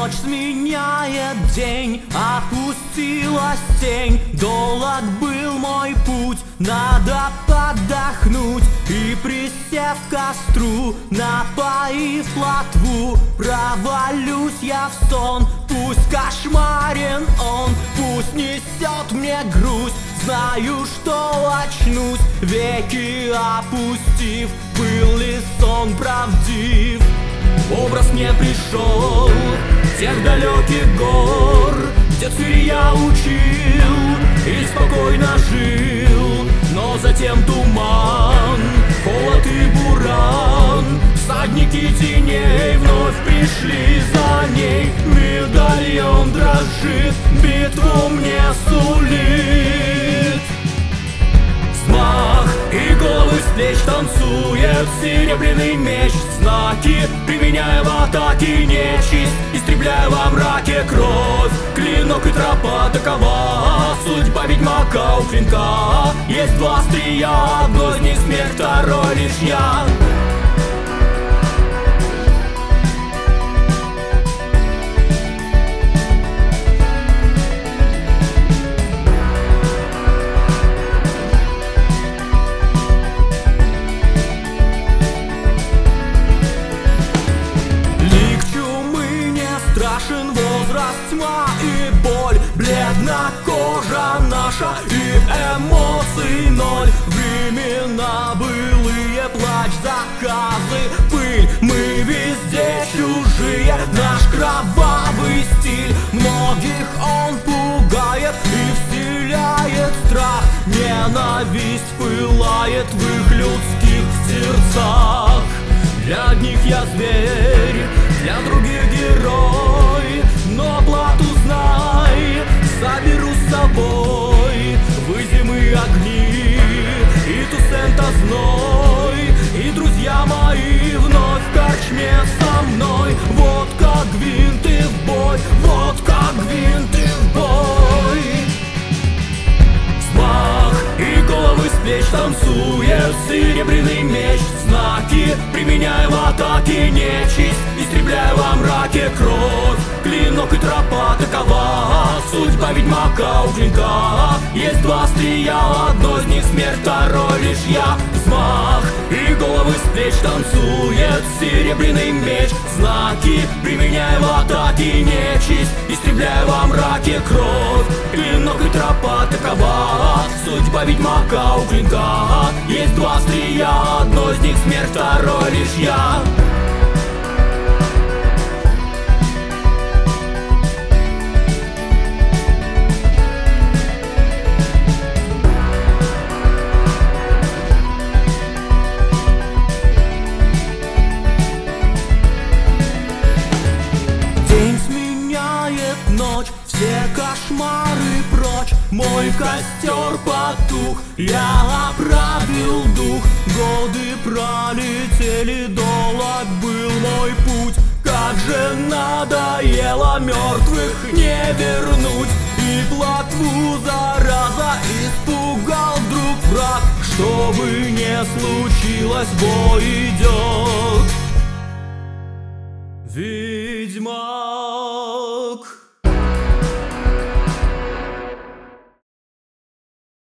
Ночь сменяет день, опустилась тень. Долг был мой путь, надо подохнуть. И присев к костру, напоив плотву, провалюсь я в сон. Пусть кошмарен он, пусть несет мне грусть. Знаю, что очнусь, веки опустив. Был ли сон правдив? Образ мне пришел тех далеких гор, где цирь я учил и спокойно жил. Но затем туман, холод и буран, всадники теней вновь пришли за ней. Медальон дрожит, битву мне сулит. Взмах и головы с плеч танцует серебряный меч. Знаки применяя в атаке нечисть, истребляя во мраке кровь. Клинок и тропа такова, судьба ведьмака у клинка. Есть два острия, одно из них смерть, второй лишь я. Страшен возраст, тьма и боль, бледна кожа наша и эмоций ноль. Времена былые, плач, заказы, пыль, мы везде чужие. Наш кровавый стиль, многих он пугает и вселяет страх. Ненависть пылает в их людских сердцах. Для одних я зверь, для других герой, но плату знай, заберу с собой. Вы зимы огни и Тусента зной, и друзья мои вновь в корчме со мной. Вот как гвинты в бой, вот как гвинты в бой. Взмах и головы с плеч танцует серебряный меч. Знаки применяя в атаке нечисть, истребляя во мраке кровь. Клинок и тропа такова, судьба ведьмака у клинка. Есть два острия, одно из них смерть, второй лишь я. Взмах и головы с плеч танцует серебряный меч. Знаки применяя в атаке нечисть, истребляя во мраке кровь. Клинок и тропа такова, судьба ведьмака у клинка. Есть два острия, одно из них смерть, второй лишь я. День сменяет ночь, все кошмары прочь. Мой костер потух, я оправил дух. Годы пролетели, долг был мой путь. Как же надоело мертвых не вернуть. И плотву зараза испугал вдруг враг. Что бы ни случилось, бой идет. Ведьма